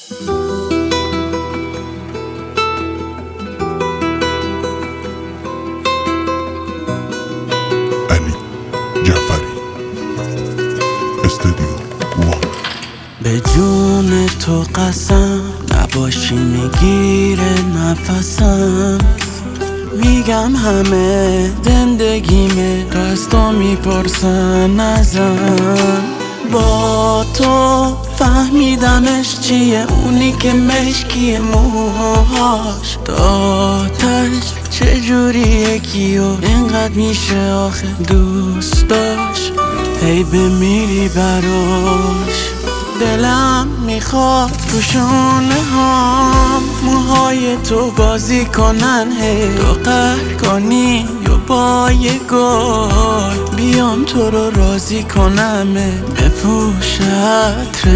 علی جعفری استودیو وان. به جون تو قسم نباشی میگیره نفسم، میگم همه زندگیمه تو از تو میپرسن ازم. با تو فهمیدمش چیه اونی که مشکی موهاش داتش چجوریه کیو اینقدر میشه آخه دوست داشت. هی بمیری براش دلم میخواد تو شونه هام موهای تو بازی کنن، هی تو قهر کنی یا با یه گل بیام تو رو راضی کنم، بپوش عطر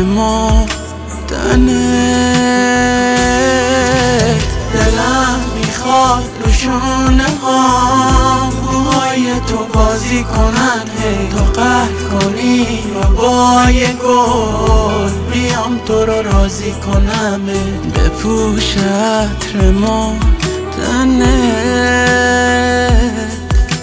مردنت. دلم میخواد تو شونه هام موهای تو بازی کنن، هی تو قهر کنی یا با یه گل بیام تو رو راضی کنم، بپوش عطر مردنت.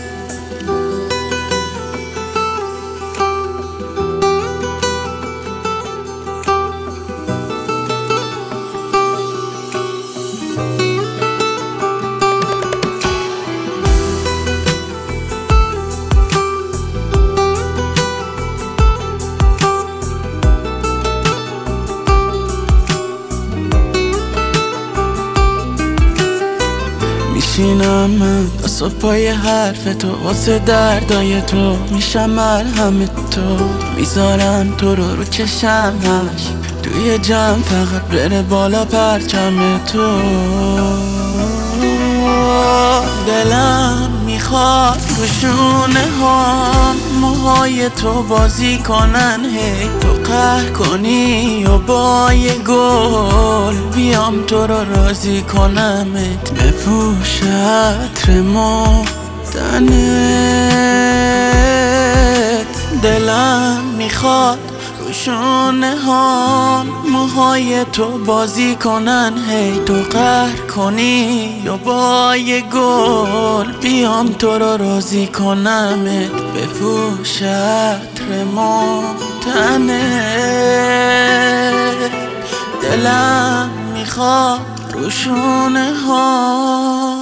میشینم من تا پای حرف تو واسه دردای تو، میشم مرهم تو، میذارم تو رو چشم همش توی جمع فقط بره بالا پرچم تو. دلم میخواد تو شونه ها موهای تو بازی کنن، هی تو قهر کنی و با یه گل بیام تو رو راضی کنمت، بپوش عطر مردنت. دلم میخواد تو شونه ها موهای تو بازی کنن، هی تو قهر کنی یا با یه گل بیام تو رو راضی کنمت، بپوش عطر مردنت. دلم میخواد رو شونه ها